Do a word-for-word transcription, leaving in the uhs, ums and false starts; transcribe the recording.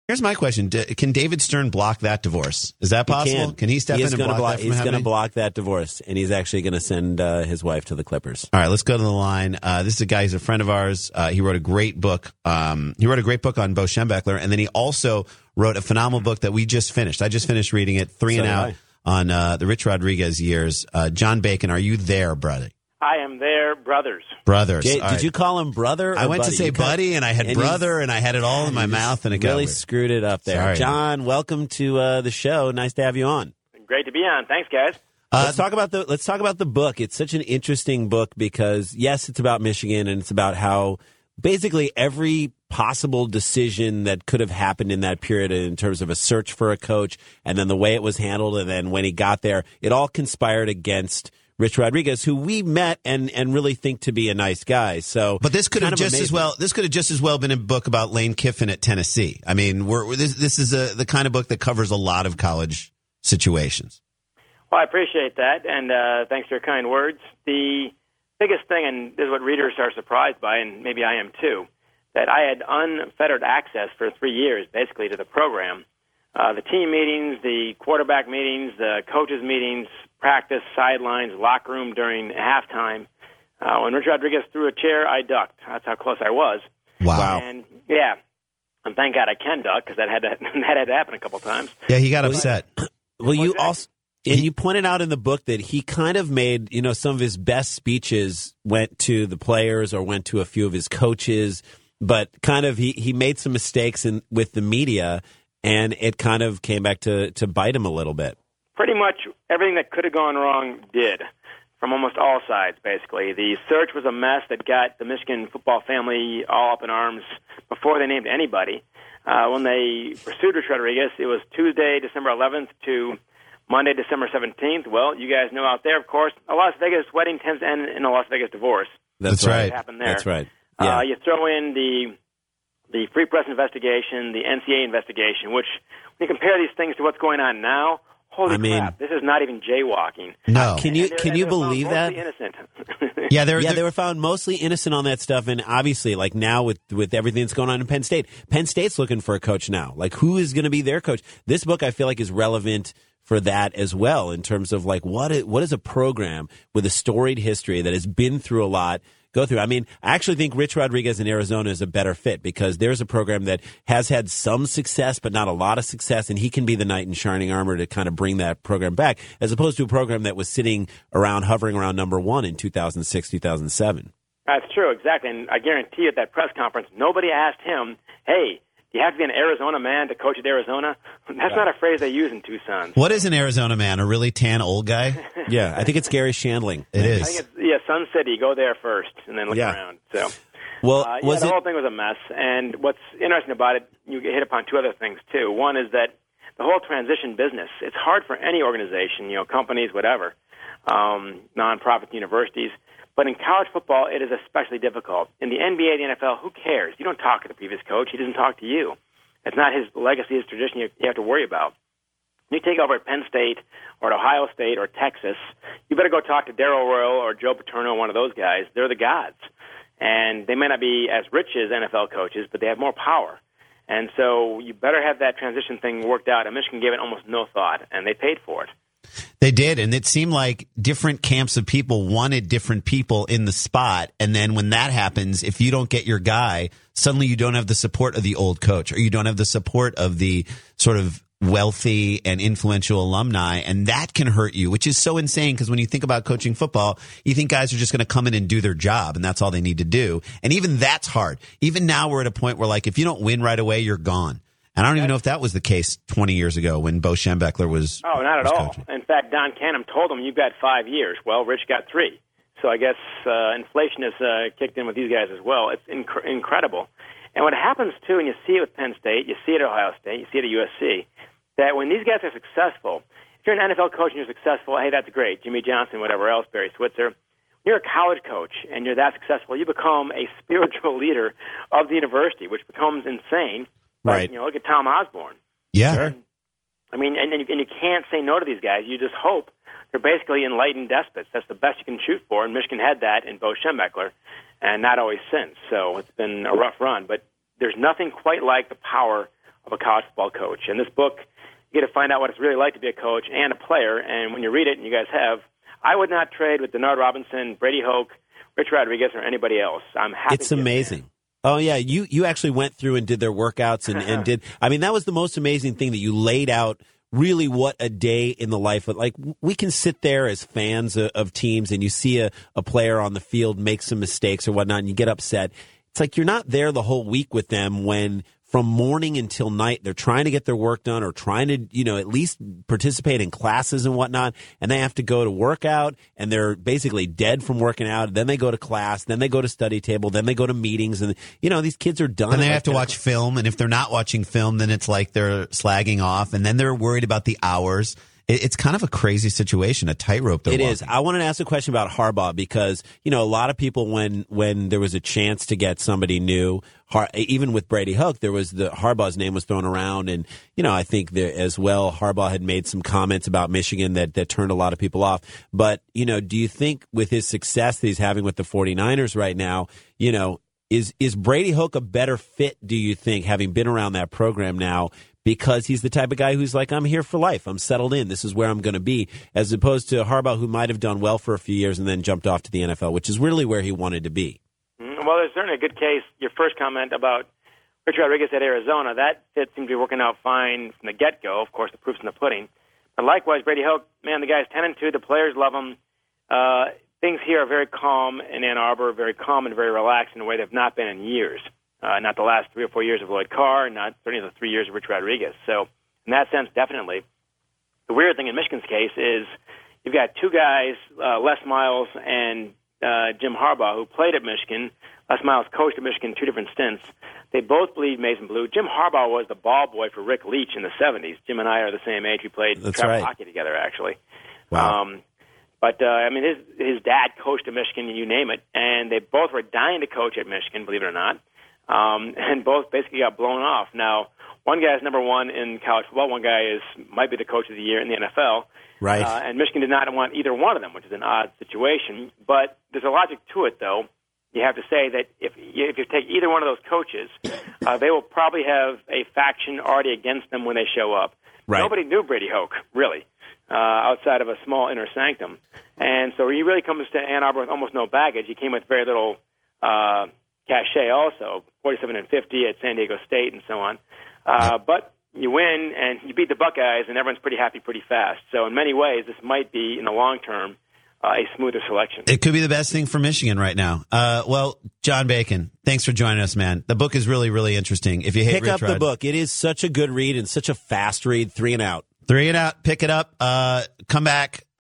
Here's my question. D- can David Stern block that divorce? Is that possible? He can. can he step he in and block, block that from He's going to happening? block that divorce, and he's actually going to send uh, his wife to the Clippers. All right, let's go to the line. Uh, this is a guy who's a friend of ours. Uh, he wrote a great book. Um, he wrote a great book on Bo Schembechler, and then he also wrote a phenomenal book that we just finished. I just finished reading it, Three So and did Out, I. on uh, the Rich Rodriguez years. Uh, John Bacon, are you there, brother? I am there, brothers. Brothers. Jay, All did right. you call him brother or I went buddy? to say You kinda- buddy, and I had and you- brother, and I had it all in my you mouth, and it got really weird. screwed it up there. Sorry. John, welcome to uh, the show. Nice to have you on. Great to be on. Thanks, guys. Uh, let's talk about the let's talk about the book. It's such an interesting book because yes, it's about Michigan and it's about how basically every possible decision that could have happened in that period in terms of a search for a coach and then the way it was handled and then when he got there, it all conspired against Rich Rodriguez, who we met and, and really think to be a nice guy. So, But this could have kind of just as amazing. well. This could have just as well been a book about Lane Kiffin at Tennessee. I mean, we're, we're- this this is a the kind of book that covers a lot of college situations. Well, I appreciate that, and uh, thanks for your kind words. The biggest thing, and this is what readers are surprised by, and maybe I am too, that I had unfettered access for three years, basically, to the program. Uh, the team meetings, the quarterback meetings, the coaches' meetings, practice, sidelines, locker room during halftime. Uh, when Rich Rodriguez threw a chair, I ducked. That's how close I was. Wow. And, yeah, and thank God I can duck, because that had to, that had to happen a couple times. Yeah, he got upset. Well, you Exactly. also and you pointed out in the book that he kind of made, you know, some of his best speeches went to the players or went to a few of his coaches, but kind of he, he made some mistakes in with the media, and it kind of came back to, to bite him a little bit. Pretty much everything that could have gone wrong did, from almost all sides, basically. The search was a mess that got the Michigan football family all up in arms before they named anybody. Uh, when they pursued Rich Rodriguez, it was Tuesday, December eleventh to Monday, December seventeenth. Well, you guys know out there, of course, a Las Vegas wedding tends to end in a Las Vegas divorce. That's right. What happened there. That's right. Yeah. Uh, you throw in the the Free Press investigation, the N C A A investigation, which, when you compare these things to what's going on now, holy I mean- crap, this is not even jaywalking. No. Can you And they're- can and you they're found believe that? mostly innocent. Yeah, they're, Yeah, they're- they were found mostly innocent on that stuff, and obviously, like now with with everything that's going on in Penn State, Penn State's looking for a coach now. Like, who is going to be their coach? This book, I feel like, is relevant for that as well in terms of like what is, what is a program with a storied history that has been through a lot go through. I mean, I actually think Rich Rodriguez in Arizona is a better fit because there's a program that has had some success, but not a lot of success, and he can be the knight in shining armor to kind of bring that program back, as opposed to a program that was sitting around, hovering around number one in two thousand six, two thousand seven. That's true, exactly. And I guarantee you at that press conference, nobody asked him, hey, do you have to be an Arizona man to coach at Arizona? That's not a phrase they use in Tucson. what is an Arizona man? A really tan old guy? Yeah, I think it's Gary Shandling. It I is. think it's, yeah, Sun City, go there first and then look Yeah. around. So, Well, uh, yeah, was the it? whole thing was a mess. And what's interesting about it, you hit upon two other things, too. One is that the whole transition business, it's hard for any organization, you know, companies, whatever, um, nonprofits, universities. But in college football, it is especially difficult. In the N B A, the N F L, who cares? You don't talk to the previous coach. He doesn't talk to you. It's not his legacy, his tradition you, you have to worry about. You take over at Penn State or at Ohio State or Texas, you better go talk to Darryl Royal or Joe Paterno, one of those guys. They're the gods. And they may not be as rich as N F L coaches, but they have more power. And so you better have that transition thing worked out. And Michigan gave it almost no thought, and they paid for it. They did, and it seemed like different camps of people wanted different people in the spot. And then when that happens, if you don't get your guy, suddenly you don't have the support of the old coach, or you don't have the support of the sort of wealthy and influential alumni, and that can hurt you, which is so insane because when you think about coaching football, you think guys are just going to come in and do their job, and that's all they need to do. And even that's hard. Even now we're at a point where, like, if you don't win right away, you're gone. And I don't even know if that was the case twenty years ago when Bo Schembechler was Oh, not at was all. coaching. In fact, Don Canham told him, you've got five years. Well, Rich got three. So I guess uh, inflation has uh, kicked in with these guys as well. It's inc- incredible. And what happens, too, and you see it with Penn State, you see it at Ohio State, you see it at U S C, that when these guys are successful, if you're an N F L coach and you're successful, hey, that's great. Jimmy Johnson, whatever else, Barry Switzer. You're a college coach and you're that successful, you become a spiritual leader of the university, which becomes insane. But, Right. you know, look at Tom Osborne. Yeah. Sure. I mean, and, and, you, and you can't say no to these guys. You just hope they're basically enlightened despots. That's the best you can shoot for, and Michigan had that in Bo Schembechler, and not always since. So it's been a rough run, but there's nothing quite like the power of a college football coach. And this book, you get to find out what it's really like to be a coach and a player. And when you read it, and you guys have, I would not trade with Denard Robinson, Brady Hoke, Rich Rodriguez, or anybody else. I'm happy. It's amazing. Oh, yeah. You you actually went through and did their workouts and, and did. I mean, that was the most amazing thing that you laid out really what a day in the life of. Like, we can sit there as fans of, of teams and you see a, a player on the field make some mistakes or whatnot and you get upset. It's like you're not there the whole week with them when from morning until night they're trying to get their work done or trying to, you know, at least participate in classes and whatnot, and they have to go to work out and they're basically dead from working out. Then they go to class, then they go to study table, then they go to meetings, and, you know, these kids are done. And they have to watch film, and if they're not watching film, then it's like they're slagging off, and then they're worried about the hours. It's kind of a crazy situation, a tightrope they're It walking. is. I wanted to ask a question about Harbaugh because, you know, a lot of people, when when there was a chance to get somebody new, Har- even with Brady Hoke, there was the Harbaugh's name was thrown around. And, you know, I think there as well, Harbaugh had made some comments about Michigan that, that turned a lot of people off. But, you know, do you think with his success that he's having with the 49ers right now, you know, is, is Brady Hoke a better fit, do you think, having been around that program now? Because he's the type of guy who's like, I'm here for life. I'm settled in. This is where I'm going to be. As opposed to Harbaugh, who might have done well for a few years and then jumped off to the N F L, which is really where he wanted to be. Well, there's certainly a good case. Your first comment about Rich Rodriguez at Arizona, that fit seemed to be working out fine from the get-go. Of course, the proof's in the pudding. But likewise, Brady Hoke, man, the guy's ten and two. The players love him. Uh, things here are very calm in Ann Arbor, very calm and very relaxed in a way they've not been in years. Uh, not the last three or four years of Lloyd Carr, not certainly the three years of Rich Rodriguez. So in that sense, definitely. The weird thing in Michigan's case is you've got two guys, uh, Les Miles and uh, Jim Harbaugh, who played at Michigan. Les Miles coached at Michigan two different stints. They both bleed maize and blue. Jim Harbaugh was the ball boy for Rick Leach in the seventies. Jim and I are the same age. We played That's travel right. hockey together, actually. Wow. Um, But, uh, I mean, his, his dad coached at Michigan, you name it, and they both were dying to coach at Michigan, believe it or not. Um, and both basically got blown off. Now, one guy is number one in college football. One guy is might be the coach of the year in the N F L. Right. Uh, and Michigan did not want either one of them, which is an odd situation. But there's a logic to it, though. You have to say that if you, if you take either one of those coaches, uh, they will probably have a faction already against them when they show up. Right. Nobody knew Brady Hoke, really, uh, outside of a small inner sanctum. And so he really comes to Ann Arbor with almost no baggage. He came with very little uh, cachet also, forty-seven and fifty at San Diego State and so on. Uh, but you win and you beat the Buckeyes, and everyone's pretty happy pretty fast. So in many ways, this might be, in the long term, uh, a smoother selection. It could be the best thing for Michigan right now. Uh, well, John Bacon, thanks for joining us, man. The book is really, really interesting. If you hate Pick Rich up Rod, the book. It is such a good read and such a fast read. Three and out. Three and out. Pick it up. Uh, come back.